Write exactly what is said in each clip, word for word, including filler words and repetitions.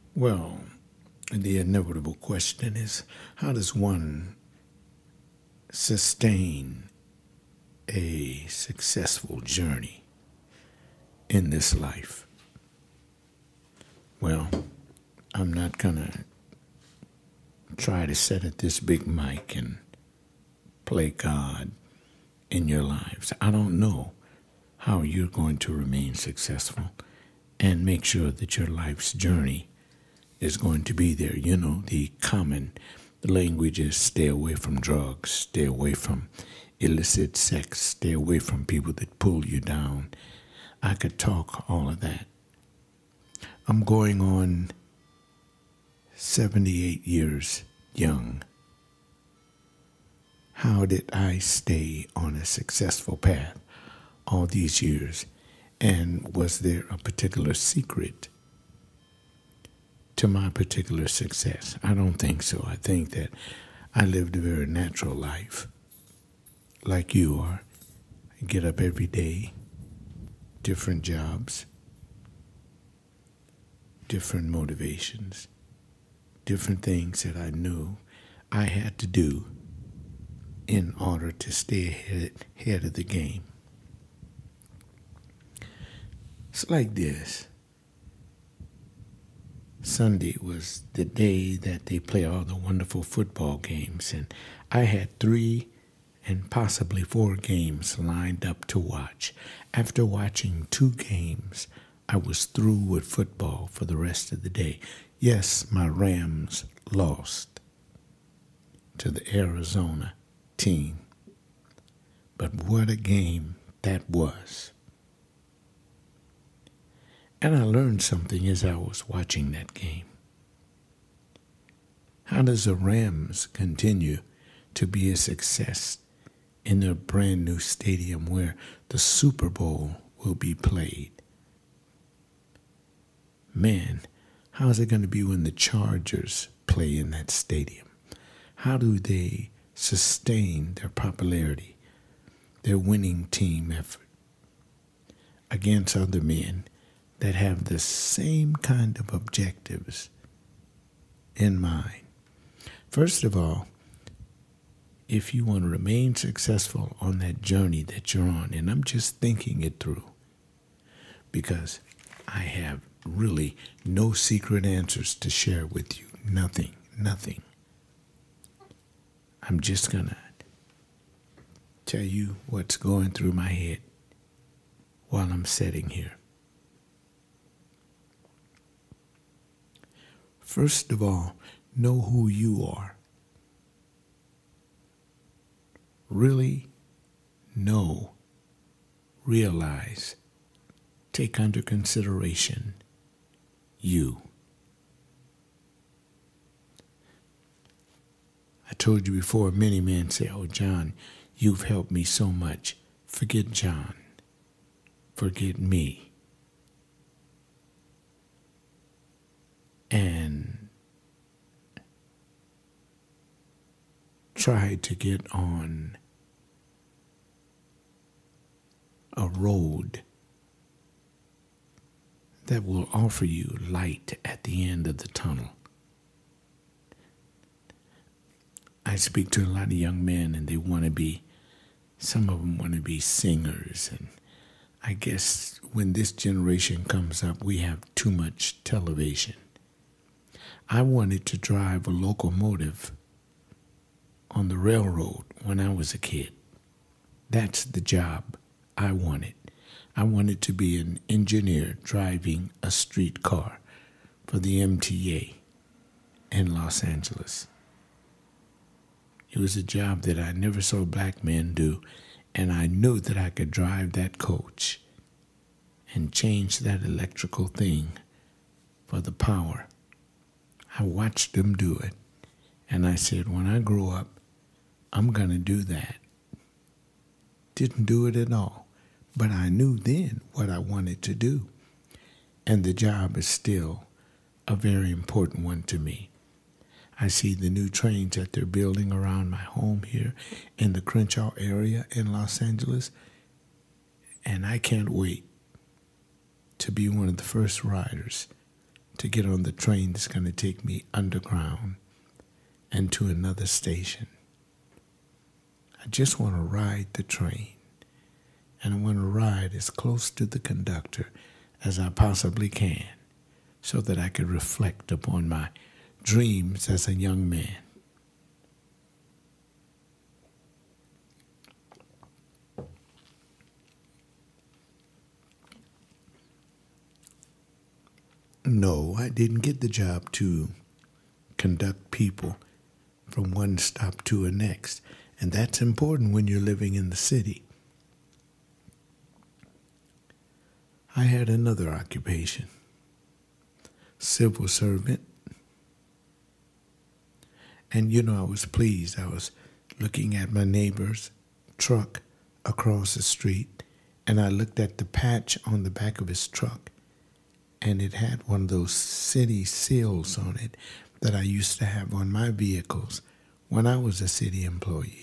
Well, the inevitable question is, how does one sustain a successful journey in this life? Well, I'm not going to try to sit at this big mic and play God in your lives. I don't know how you're going to remain successful and make sure that your life's journey is going to be there. You know, the common language is stay away from drugs, stay away from illicit sex, stay away from people that pull you down. I could talk all of that. I'm going on seventy-eight years young. How did I stay on a successful path all these years? And was there a particular secret to my particular success? I don't think so. I think that I lived a very natural life, like you are. I get up every day, different jobs, different motivations, different things that I knew I had to do in order to stay ahead, ahead of the game. It's like this. Sunday was the day that they play all the wonderful football games, and I had three and possibly four games lined up to watch. After watching two games, I was through with football for the rest of the day. Yes, my Rams lost to the Arizona team, but what a game that was. And I learned something as I was watching that game. How does the Rams continue to be a success in their brand new stadium where the Super Bowl will be played? Man, how's it going to be when the Chargers play in that stadium? How do they sustain their popularity, their winning team effort against other men that have the same kind of objectives in mind? First of all, if you want to remain successful on that journey that you're on, and I'm just thinking it through, because I have really no secret answers to share with you. Nothing, nothing. I'm just going to tell you what's going through my head while I'm sitting here. First of all, know who you are. Really know, realize, take under consideration you. I told you before, many men say, oh, John, you've helped me so much. Forget John. Forget me. And try to get on a road that will offer you light at the end of the tunnel. I speak to a lot of young men, and they want to be, some of them want to be singers. And I guess when this generation comes up, we have too much television. I wanted to drive a locomotive on the railroad when I was a kid. That's the job I wanted. I wanted to be an engineer driving a streetcar for the M T A in Los Angeles. It was a job that I never saw black men do, and I knew that I could drive that coach and change that electrical thing for the power. I watched them do it, and I said, when I grow up, I'm going to do that. Didn't do it at all, but I knew then what I wanted to do, and the job is still a very important one to me. I see the new trains that they're building around my home here in the Crenshaw area in Los Angeles, and I can't wait to be one of the first riders to get on the train that's going to take me underground and to another station. I just want to ride the train, and I want to ride as close to the conductor as I possibly can so that I could reflect upon my dreams as a young man. No, I didn't get the job to conduct people from one stop to the next. And that's important when you're living in the city. I had another occupation, civil servant. And, you know, I was pleased. I was looking at my neighbor's truck across the street, and I looked at the patch on the back of his truck, and it had one of those city seals on it that I used to have on my vehicles when I was a city employee.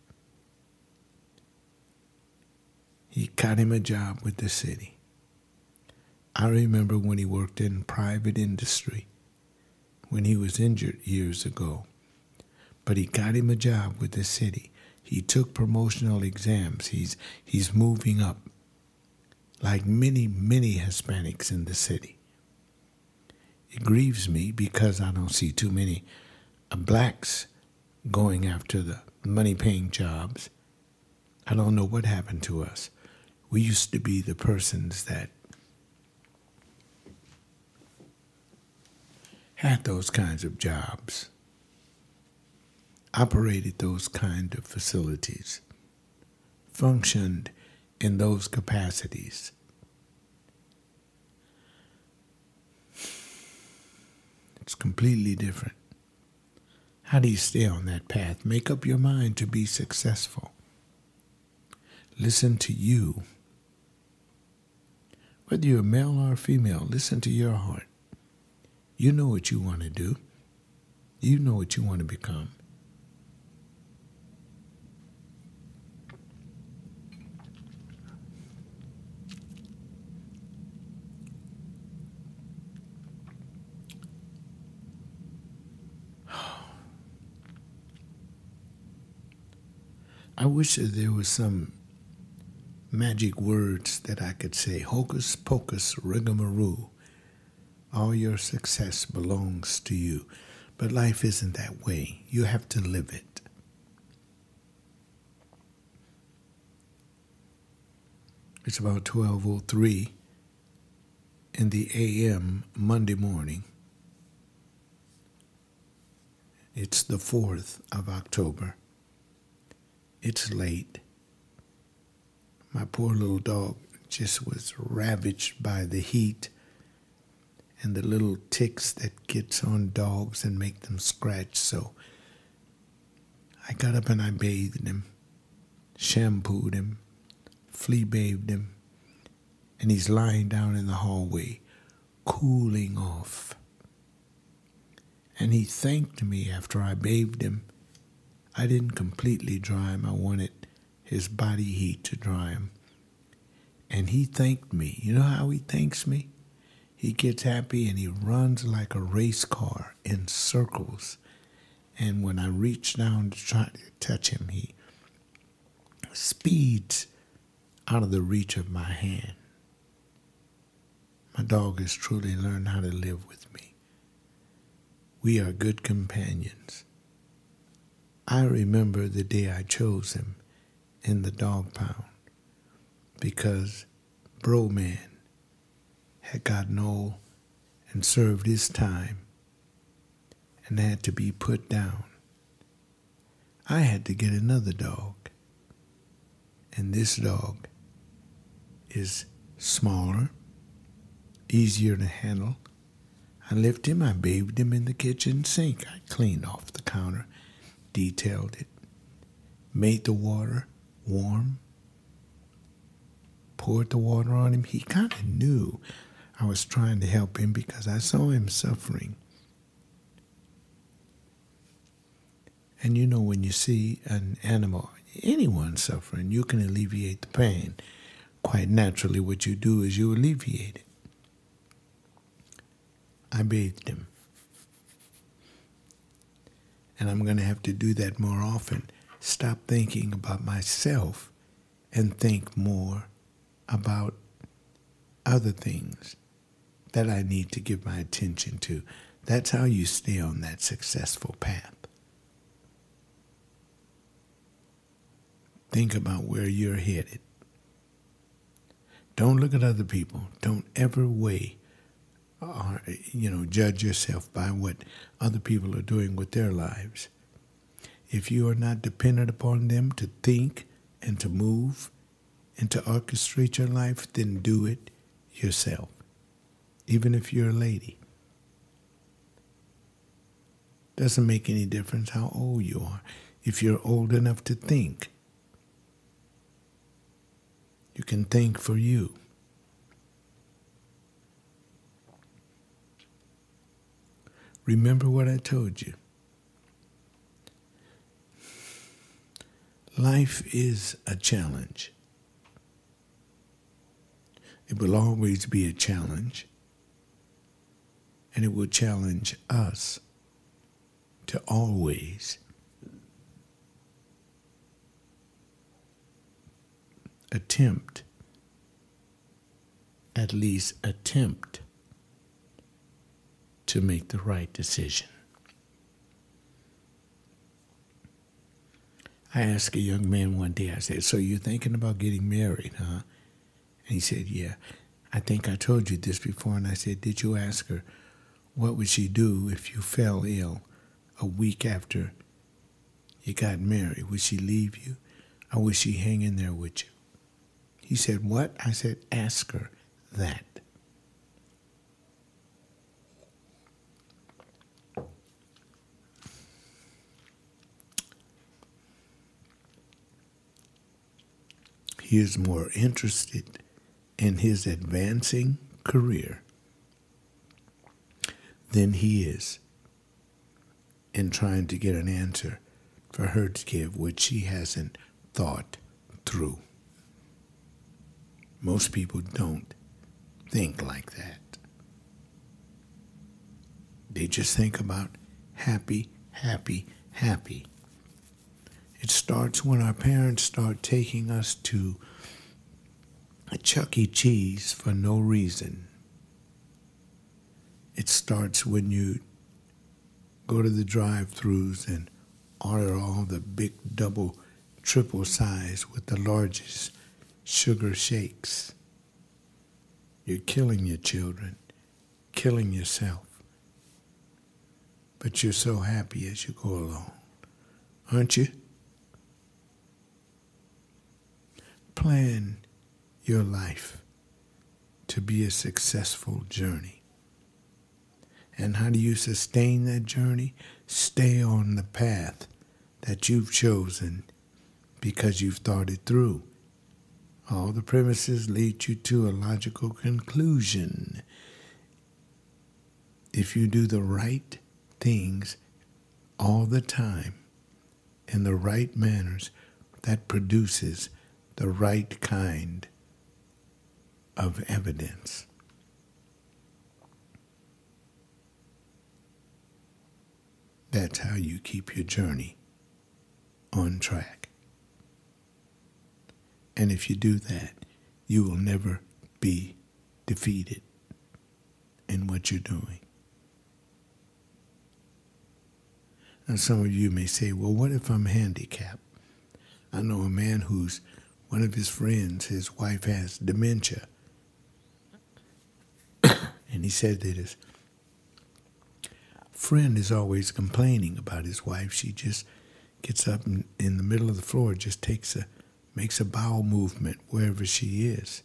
He got him a job with the city. I remember when he worked in private industry, when he was injured years ago. But he got him a job with the city. He took promotional exams. He's he's moving up, like many, many Hispanics in the city. It grieves me because I don't see too many uh, blacks going after the money-paying jobs. I don't know what happened to us. We used to be the persons that had those kinds of jobs, operated those kind of facilities, functioned in those capacities. It's completely different. How do you stay on that path? Make up your mind to be successful. Listen to you. Whether you're male or female, listen to your heart. You know what you want to do. You know what you want to become. I wish that there was some magic words that I could say. Hocus pocus rigmarole. All your success belongs to you. But life isn't that way. You have to live it. It's about twelve oh three in the a m Monday morning. It's the fourth of October. It's late. My poor little dog just was ravaged by the heat and the little ticks that gets on dogs and make them scratch. So I got up and I bathed him, shampooed him, flea bathed him, and he's lying down in the hallway, cooling off. And he thanked me after I bathed him. I didn't completely dry him. I wanted his body heat to dry him. And he thanked me. You know how he thanks me? He gets happy and he runs like a race car in circles. And when I reach down to try to touch him, he speeds out of the reach of my hand. My dog has truly learned how to live with me. We are good companions. I remember the day I chose him in the dog pound because Bro Man had gotten old and served his time and had to be put down. I had to get another dog, and this dog is smaller, easier to handle. I lifted him, I bathed him in the kitchen sink. I cleaned off the counter, detailed it, made the water warm, poured the water on him. He kind of knew I was trying to help him because I saw him suffering. And you know, when you see an animal, anyone suffering, you can alleviate the pain. Quite naturally, what you do is you alleviate it. I bathed him. And I'm going to have to do that more often. Stop thinking about myself and think more about other things that I need to give my attention to. That's how you stay on that successful path. Think about where you're headed. Don't look at other people. Don't ever weigh or, you know, judge yourself by what other people are doing with their lives. If you are not dependent upon them to think and to move and to orchestrate your life, then do it yourself, even if you're a lady. Doesn't make any difference how old you are. If you're old enough to think, you can think for you. Remember what I told you. Life is a challenge. It will always be a challenge, and it will challenge us to always attempt, at least attempt, to make the right decision. I asked a young man one day, I said, so you're thinking about getting married, huh? And he said, yeah. I think I told you this before, and I said, did you ask her what would she do if you fell ill a week after you got married? Would she leave you, or would she hang in there with you? He said, what? I said, ask her that. He is more interested in his advancing career than he is in trying to get an answer for her to give, which she hasn't thought through. Most people don't think like that. They just think about happy, happy, happy. It starts when our parents start taking us to a Chuck E. Cheese for no reason. It starts when you go to the drive-thrus and order all the big double, triple size with the largest sugar shakes. You're killing your children, killing yourself. But you're so happy as you go along, aren't you? Plan your life to be a successful journey. And how do you sustain that journey? Stay on the path that you've chosen because you've thought it through. All the premises lead you to a logical conclusion. If you do the right things all the time in the right manners, that produces the right kind of evidence. That's how you keep your journey on track. And if you do that, you will never be defeated in what you're doing. And some of you may say, well, what if I'm handicapped? I know a man who's one of his friends, his wife has dementia. And he said that his friend is always complaining about his wife. She just gets up in, in the middle of the floor, just takes a, makes a bowel movement wherever she is.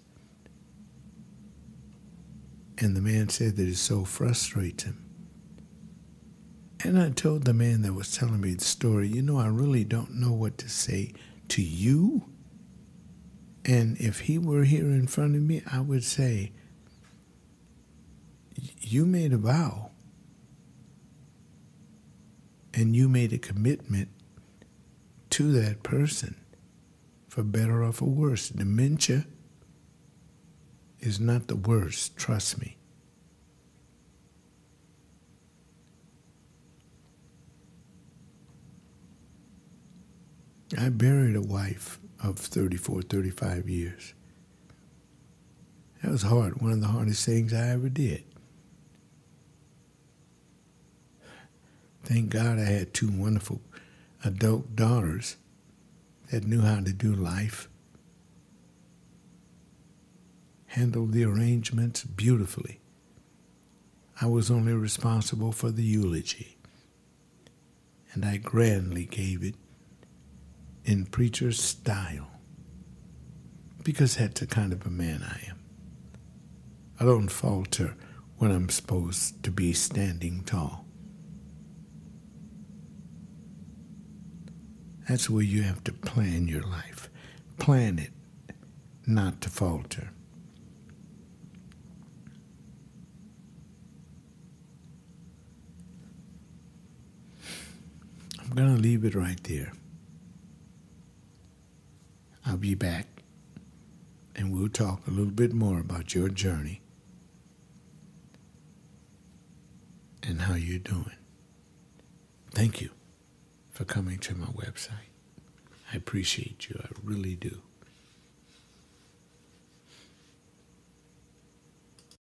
And the man said that it so frustrates him. And I told the man that was telling me the story, you know, I really don't know what to say to you. And if he were here in front of me, I would say, you made a vow and you made a commitment to that person, for better or for worse. Dementia is not the worst, trust me. I buried a wife of thirty-four, thirty-five years. That was hard, one of the hardest things I ever did. Thank God I had two wonderful adult daughters that knew how to do life, handled the arrangements beautifully. I was only responsible for the eulogy, and I grandly gave it in preacher's style, because that's the kind of a man I am. I don't falter when I'm supposed to be standing tall. That's where you have to plan your life. Plan it, not to falter. I'm going to leave it right there. I'll be back, and we'll talk a little bit more about your journey and how you're doing. Thank you for coming to my website. I appreciate you. I really do.